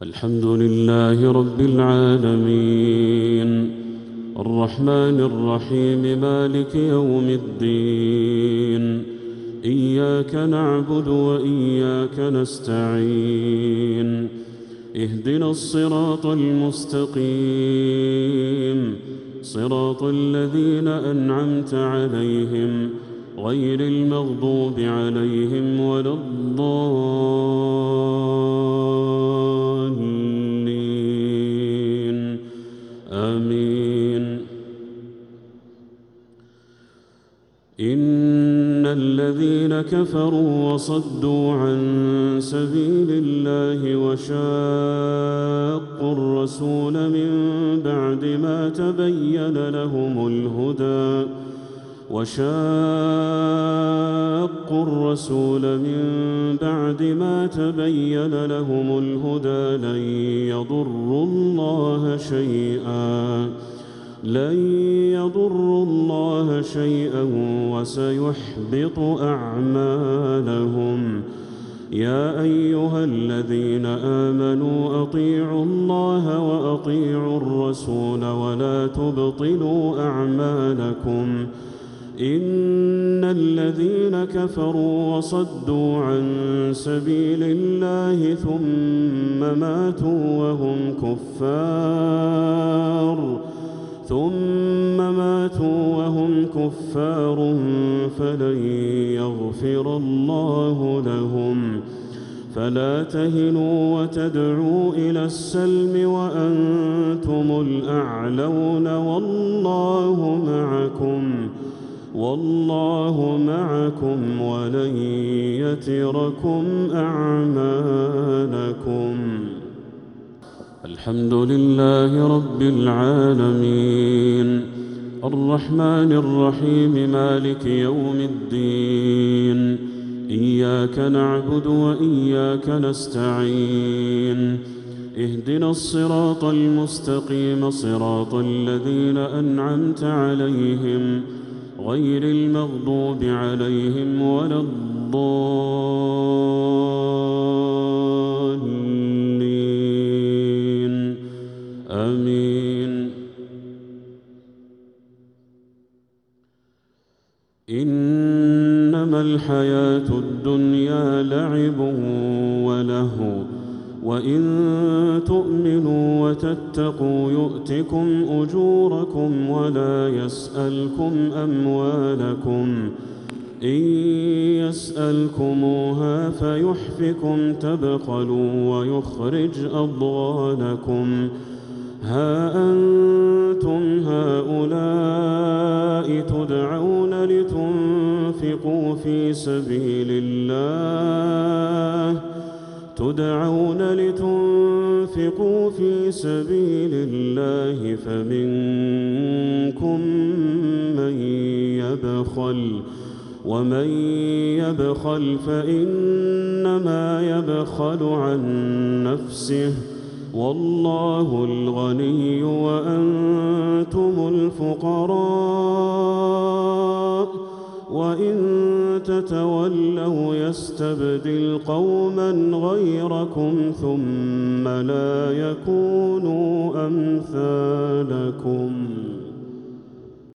الحمد لله رب العالمين الرحمن الرحيم مالك يوم الدين إياك نعبد وإياك نستعين اهدنا الصراط المستقيم صراط الذين أنعمت عليهم غير المغضوب عليهم ولا الضالين آمين. إن الذين كفروا وصدوا عن سبيل الله وشاقوا الرسول من بعد ما تبين لهم الهدى لن يضروا الله شيئا وسيحبط أعمالهم. يا أيها الذين آمنوا أطيعوا الله وأطيعوا الرسول ولا تبطلوا أعمالكم. إن الذين كفروا وصدوا عن سبيل الله ثم ماتوا وهم كفار فلن يغفر الله لهم. فلا تهنوا وتدعوا إلى السلم وأنتم الأعلون والله معكم ولن يتركم أعمالكم. الحمد لله رب العالمين الرحمن الرحيم مالك يوم الدين إياك نعبد وإياك نستعين اهدنا الصراط المستقيم صراط الذين أنعمت عليهم غير المغضوب عليهم ولا الضالين آمين. إنما الحياة الدنيا لعب ولهو وإن تؤمنوا وتتقوا يؤتكم أجوركم ولا يسألكم أموالكم. إن يسألكموها فيحفكم تبخلوا ويخرج أضغانكم. ها أنتم هؤلاء تدعون لتنفقوا في سبيل الله فمنكم من يبخل ومن يبخل فإنما يبخل عن نفسه والله الغني وأنتم الفقراء وإن تتولوا يستبدل قوما غيركم ثم لا يكونوا أمثالكم.